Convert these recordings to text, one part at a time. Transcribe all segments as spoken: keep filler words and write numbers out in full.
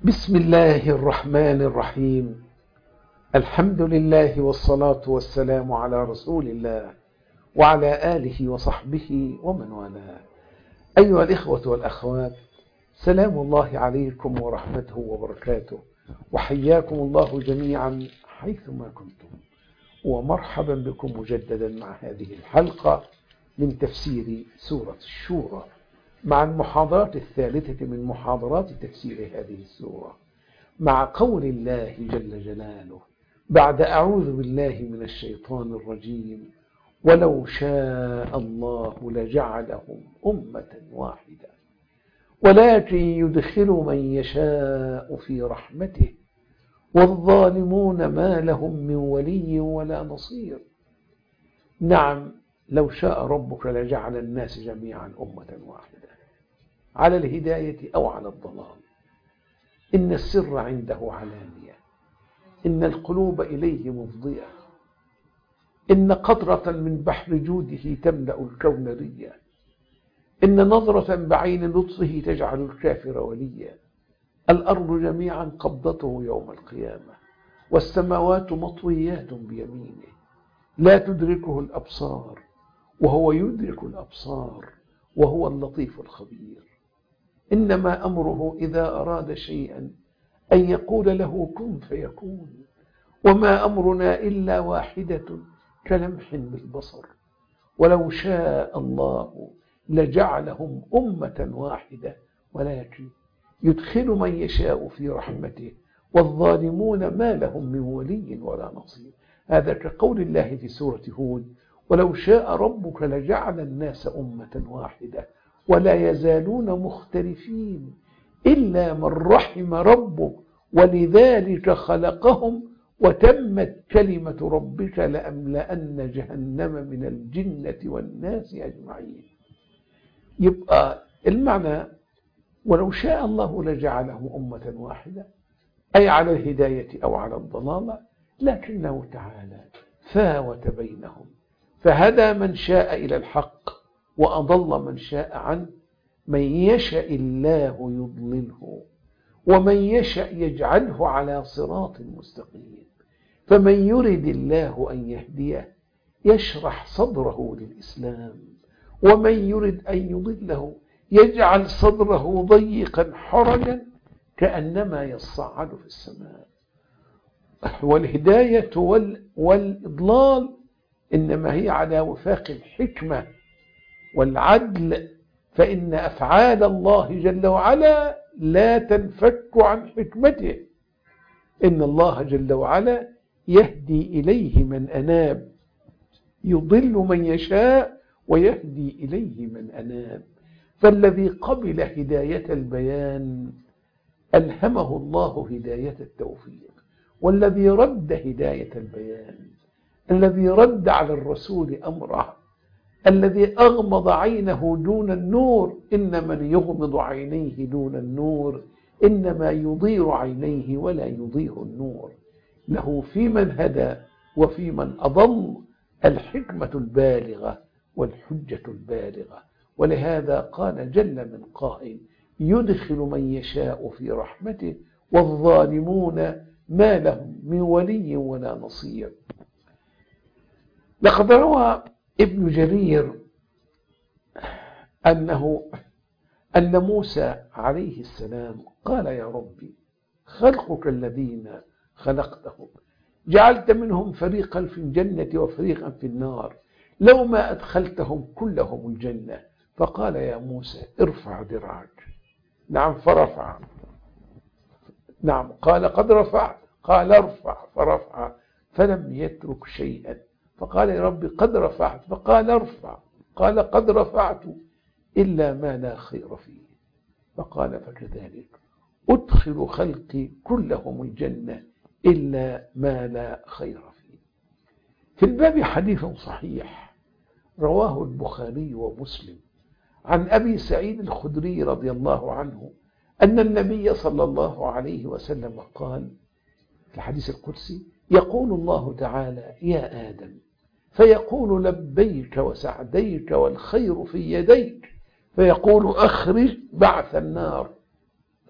بسم الله الرحمن الرحيم. الحمد لله والصلاة والسلام على رسول الله وعلى آله وصحبه ومن والاه. أيها الإخوة والأخوات، سلام الله عليكم ورحمته وبركاته، وحياكم الله جميعا حيثما كنتم، ومرحبا بكم مجددا مع هذه الحلقة من تفسير سورة الشورى، مع المحاضرات الثالثة من محاضرات تفسير هذه السورة، مع قول الله جل جلاله بعد أعوذ بالله من الشيطان الرجيم: ولو شاء الله لجعلهم أمة واحدة ولكن يدخل من يشاء في رحمته والظالمون ما لهم من ولي ولا نصير. نعم، لو شاء ربك لجعل الناس جميعا أمة واحدة على الهداية أو على الضلال. إن السر عنده علانية، إن القلوب إليه مفضية، إن قطرة من بحر جوده تملأ الكون ريا، إن نظرة بعين لطفه تجعل الكافر وليا. الأرض جميعا قبضته يوم القيامة، والسماوات مطويات بيمينه، لا تدركه الأبصار وهو يدرك الأبصار وهو اللطيف الخبير. إنما أمره إذا أراد شيئا أن يقول له كن فيكون، وما أمرنا إلا واحدة كلمح بالبصر. ولو شاء الله لجعلهم أمة واحدة ولكن يدخل من يشاء في رحمته والظالمون ما لهم من ولي ولا نصير. هذا كقول الله في سورة هود: ولو شاء ربك لجعل الناس أمة واحدة ولا يزالون مختلفين إلا من رحم ربك ولذلك خلقهم وتمت كلمة ربك لأملأن جهنم من الجنة والناس أجمعين. يبقى المعنى ولو شاء الله لجعلهم أمة واحدة، أي على الهداية أو على الضلالة، لكنه تعالى فاوت بينهم فهدى من شاء إلى الحق وأضل من شاء عنه. من يشاء الله يضلله ومن يشاء يجعله على صراط مستقيم. فمن يرد الله أن يهديه يشرح صدره للإسلام، ومن يرد أن يضله يجعل صدره ضيقا حرجا كأنما يصعد في السماء. والهداية والإضلال إنما هي على وفاق الحكمة والعدل، فإن أفعال الله جل وعلا لا تنفك عن حكمته. إن الله جل وعلا يهدي إليه من أناب، يضل من يشاء ويهدي إليه من أناب. فالذي قبل هداية البيان ألهمه الله هداية التوفيق، والذي رد هداية البيان، الذي رد على الرسول أمره، الذي أغمض عينه دون النور، إن من يغمض عينيه دون النور إنما يضير عينيه ولا يضير النور. له في من هدى وفي من أضل الحكمة البالغة والحجة البالغة. ولهذا قال جل من قائل: يدخل من يشاء في رحمته والظالمون ما لهم من ولي ولا نصير. لقد روى ابن جرير أنه أن موسى عليه السلام قال: يا ربي، خلقك الذين خلقتهم جعلت منهم فريقا في الجنة وفريقا في النار، لو ما أدخلتهم كلهم الجنة. فقال: يا موسى ارفع ذراعك. نعم، فرفع. نعم، قال: قد رفعت. قال: ارفع، فرفع، فلم يترك شيئا. فقال: يا رب قد رفعت. فقال: ارفع. قال: قد رفعت إلا ما لا خير فيه. فقال: فكذلك أدخل خلقي كلهم الجنة إلا ما لا خير فيه. في الباب حديث صحيح رواه البخاري ومسلم عن أبي سعيد الخدري رضي الله عنه أن النبي صلى الله عليه وسلم قال في الحديث القدسي: يقول الله تعالى: يا آدم، فيقول: لبيك وسعديك والخير في يديك، فيقول: أخرج بعث النار.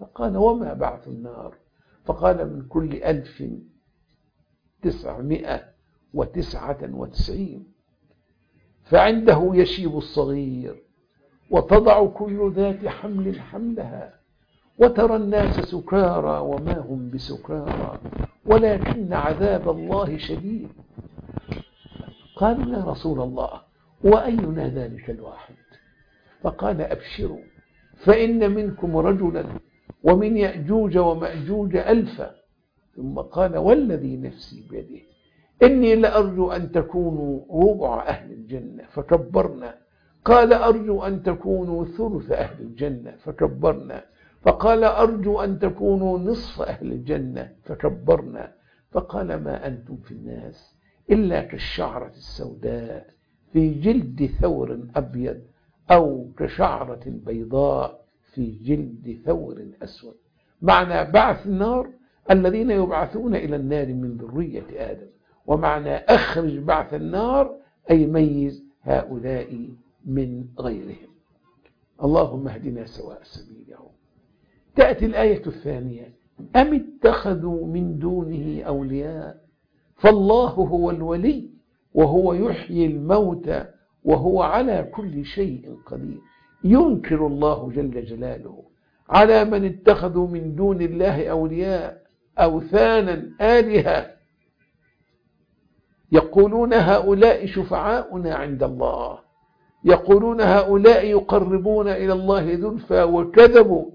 فقال وما بعث النار؟ فقال من كل ألف تسعمائة وتسعة وتسعين. فعنده يشيب الصغير وتضع كل ذات حمل حملها وترى الناس سكارى وما هم بسكارى ولكن عذاب الله شديد. قالوا يا رسول الله وأينا ذلك الواحد؟ فقال أبشروا فإن منكم رجلا ومن يأجوج ومأجوج ألفا. ثم قال والذي نفسي بيده إني لأرجو أن تكونوا ربع أهل الجنة فكبرنا. قال أرجو أن تكونوا ثلث أهل الجنة فكبرنا. فقال أرجو أن تكونوا نصف أهل الجنة فكبرنا. فقال ما أنتم في الناس إلا كالشعرة السوداء في جلد ثور أبيض أو كشعرة بيضاء في جلد ثور أسود. معنى بعث النار الذين يبعثون إلى النار من ذرية آدم، ومعنى أخرج بعث النار أي ميز هؤلاء من غيرهم. اللهم اهدنا سواء السبيل. تأتي الآية الثانية أم اتخذوا من دونه أولياء فالله هو الولي وهو يحيي الموتى وهو على كل شيء قدير. ينكر الله جل جلاله على من اتخذوا من دون الله أولياء أوثانا آلهة يقولون هؤلاء شفعاؤنا عند الله، يقولون هؤلاء يقربون إلى الله زلفى، وكذبوا.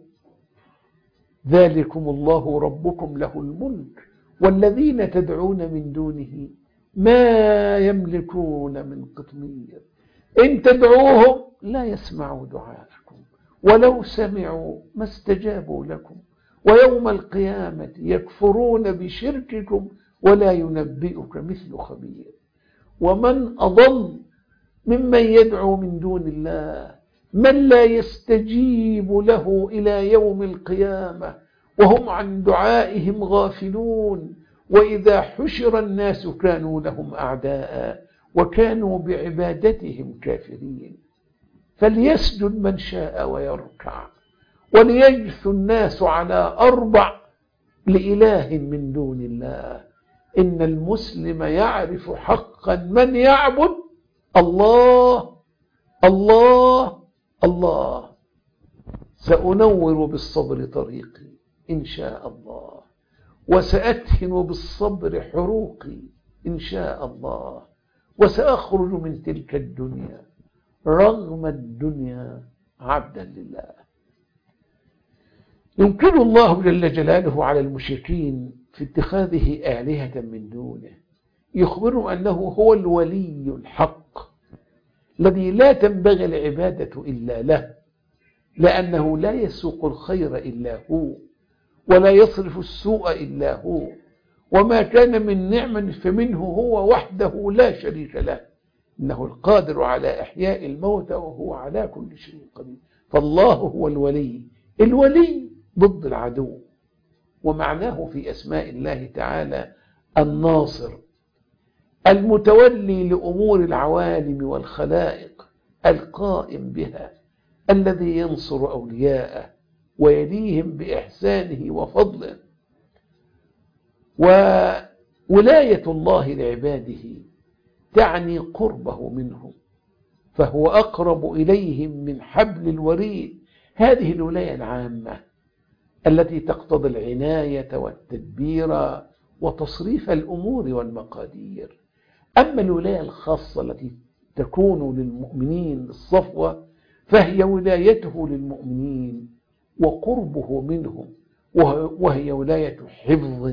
ذلكم الله ربكم له الملك والذين تدعون من دونه ما يملكون من قطمير إن تدعوهم لا يسمعوا دعاءكم ولو سمعوا ما استجابوا لكم ويوم القيامة يكفرون بشرككم ولا ينبئك مثل خبير. ومن أضل ممن يدعو من دون الله من لا يستجيب له إلى يوم القيامة وهم عن دعائهم غافلون. وإذا حشر الناس كانوا لهم أعداء وكانوا بعبادتهم كافرين. فليسجد من شاء ويركع وليجث الناس على أربع لإله من دون الله. إن المسلم يعرف حقا من يعبد الله الله الله. سأنور بالصبر طريقي إن شاء الله وسأدهن بالصبر حروقي إن شاء الله وسأخرج من تلك الدنيا رغم الدنيا عبدا لله. ينكر الله جل جلاله على المشركين في اتخاذه آلهة من دونه، يخبرهم أنه هو الولي الحق الذي لا تنبغي العبادة إلا له، لأنه لا يسوق الخير إلا هو ولا يصرف السوء إلا هو، وما كان من نعمة فمنه هو وحده لا شريك له. إنه القادر على إحياء الموتى وهو على كل شيء قدير. فالله هو الولي، الولي ضد العدو، ومعناه في أسماء الله تعالى الناصر المتولي لأمور العوالم والخلائق القائم بها، الذي ينصر أولياءه ويليهم بإحسانه وفضله. وولاية الله لعباده تعني قربه منهم، فهو أقرب إليهم من حبل الوريد. هذه الولاية العامة التي تقتضي العناية والتدبير وتصريف الأمور والمقادير. أما الولاية الخاصة التي تكون للمؤمنين بالصفوة فهي ولايته للمؤمنين وقربه منهم، وهي ولاية حفظ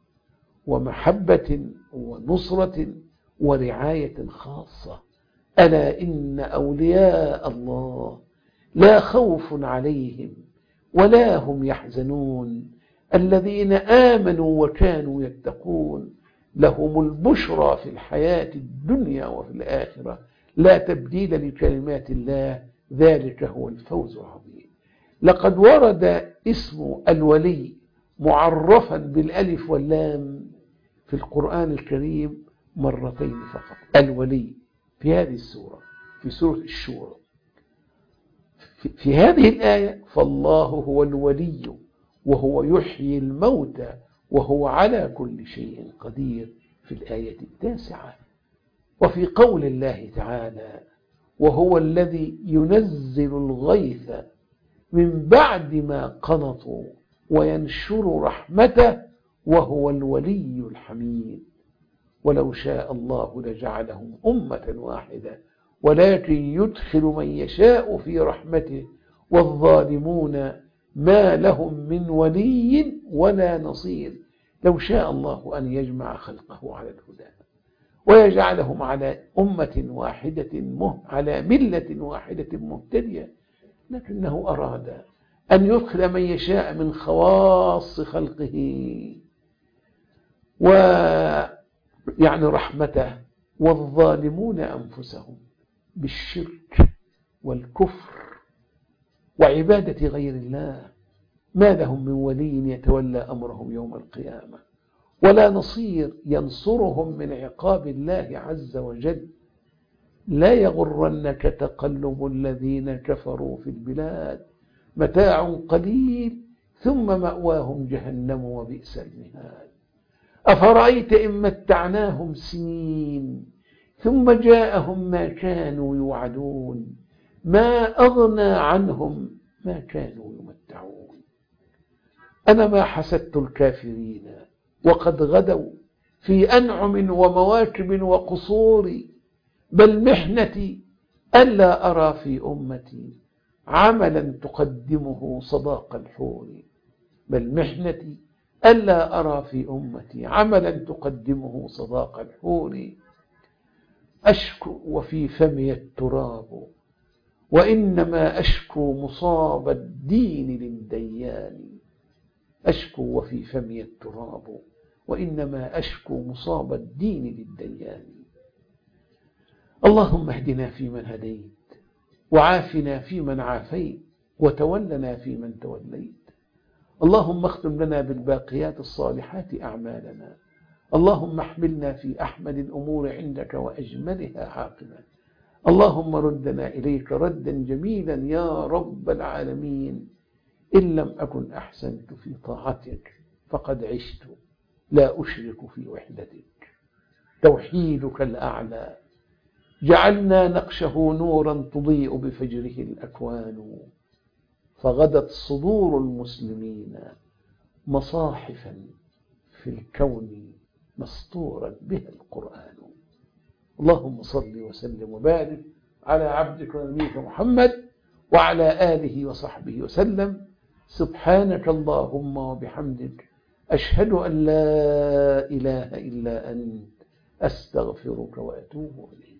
ومحبة ونصرة ورعاية خاصة. ألا إن أولياء الله لا خوف عليهم ولا هم يحزنون الذين آمنوا وكانوا يتقون لهم البشرى في الحياة الدنيا وفي الآخرة لا تبديل لكلمات الله ذلك هو الفوز العظيم. لقد ورد اسم الولي معرفا بالألف واللام في القرآن الكريم مرتين فقط، الولي في هذه السورة، في سورة الشورى. في هذه الآية فالله هو الولي وهو يحيي الموتى وهو على كل شيء قدير في الآية التاسعة. وفي قول الله تعالى: وهو الذي ينزل الغيث من بعد ما قنطوا وينشر رحمته وهو الولي الحميد. ولو شاء الله لجعلهم أمة واحدة ولكن يدخل من يشاء في رحمته والظالمون ما لهم من ولي ولا نصير. لو شاء الله أن يجمع خلقه على الهدى ويجعلهم على أمة واحدة مه على ملة واحدة مهتدية، لكنه أراد أن يدخل من يشاء من خواص خلقه ويعني رحمته والظالمون أنفسهم بالشرك والكفر وعبادة غير الله ما لهم من ولي يتولى أمرهم يوم القيامة ولا نصير ينصرهم من عقاب الله عز وجل. لا يغرنك تقلب الذين كفروا في البلاد متاع قليل ثم مأواهم جهنم وبئس المهاد. أفرأيت إن متعناهم سنين ثم جاءهم ما كانوا يوعدون ما أغنى عنهم ما كانوا يمتعون. أنا ما حسدت الكافرين وقد غدوا في أنعم ومواكب وقصور، بل محنتي ألا أرى في أمتي عملا تقدمه صداق الحور. بل محنتي ألا أرى في أمتي عملا تقدمه صداق الحور. أشكو وفي فمي التراب وإنما أشكو مصاب الدين للديان. أشكو وفي فمي التراب وإنما أشكو مصاب الدين للديان. اللهم اهدنا فيمن هديت وعافنا فيمن عافيت وتولنا فيمن توليت. اللهم اختم لنا بالباقيات الصالحات أعمالنا. اللهم احملنا في أحمد الأمور عندك وأجملها عاقبة. اللهم ردنا إليك ردا جميلا يا رب العالمين. إن لم أكن أحسنت في طاعتك فقد عشت لا أشرك في وحدتك. توحيدك الأعلى جعلنا نقشه نورا تضيء بفجره الأكوان، فغدت صدور المسلمين مصاحفا في الكون مسطورا بها القرآن. اللهم صل وسلم وبارك على عبدك ونبيك محمد وعلى آله وصحبه وسلم. سبحانك اللهم وبحمدك أشهد أن لا إله إلا أنت أستغفرك وأتوب إليك.